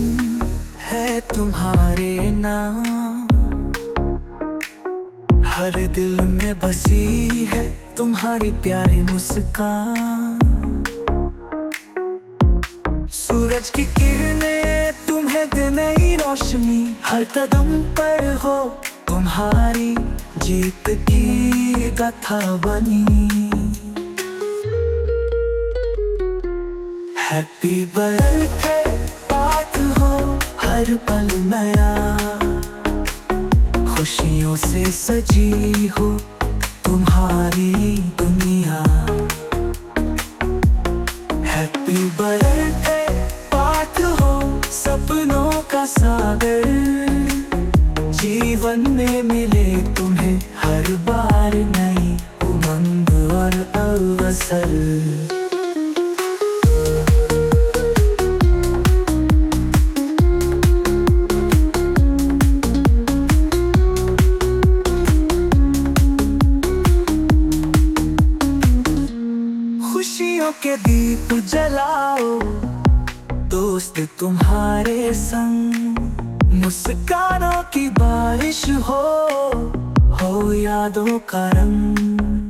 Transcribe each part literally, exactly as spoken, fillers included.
है तुम्हारे नाम, हर दिल में बसी है तुम्हारी प्यारी मुस्कान। सूरज की किरणें तुम्हें दे नई रोशनी, हर कदम पर हो तुम्हारी जीत की कथा बनी। हैप्पी बर्थडे, बात हो हर पल नया, खुशियों से सजी हो तुम्हारी दुनिया। हैप्पी बर्थडे, बात हो सपनों का सागर, जीवन में मिले तुम्हें हर बार नई उमंग और अवसर। खुशियों के दीप जलाओ दोस्त तुम्हारे संग, मुस्कानों की बारिश हो हो यादों का रंग।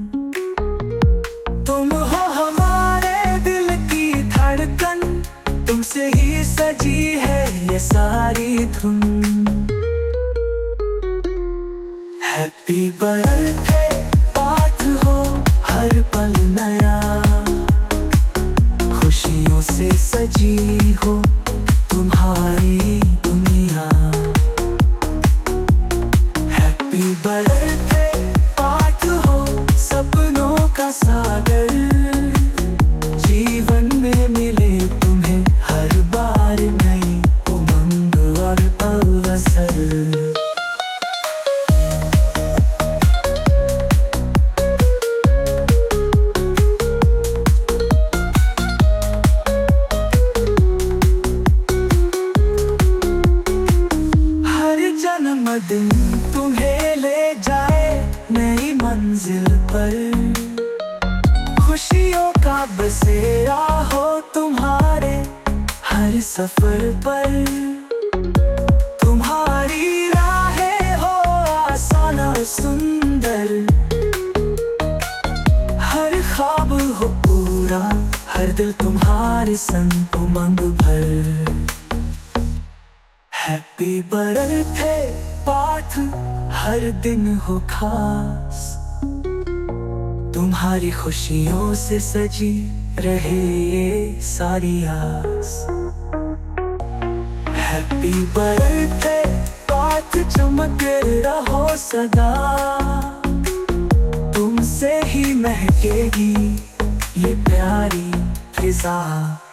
तुम हो हमारे दिल की धड़कन, तुमसे ही सजी है ये सारी धुन। हैप्पी बर्थडे, बात हो हर पल नया, खुशियों से सजी हो तुम्हारी दुनिया। हैप्पी बर्थडे, बात हो सपनों का सागर, जीवन में मिले तुम्हें हर बार नई उमंग और अवसर। दिन तुम्हें ले जाए नई मंजिल पर, खुशियों का बसेरा हो तुम्हारे हर सफर पर। तुम्हारी राहें हो आसान और सुंदर, हर ख्वाब हो पूरा, हर दिल तुम्हारे संग उमंग भर। हैप्पी बर्थडे, बात हर दिन हो खास, तुम्हारी खुशियों से सजी रहे ये सारी आस। हैप्पी बर्थडे, बात चमक रहो सदा, तुमसे ही महकेगी ये प्यारी फिजा।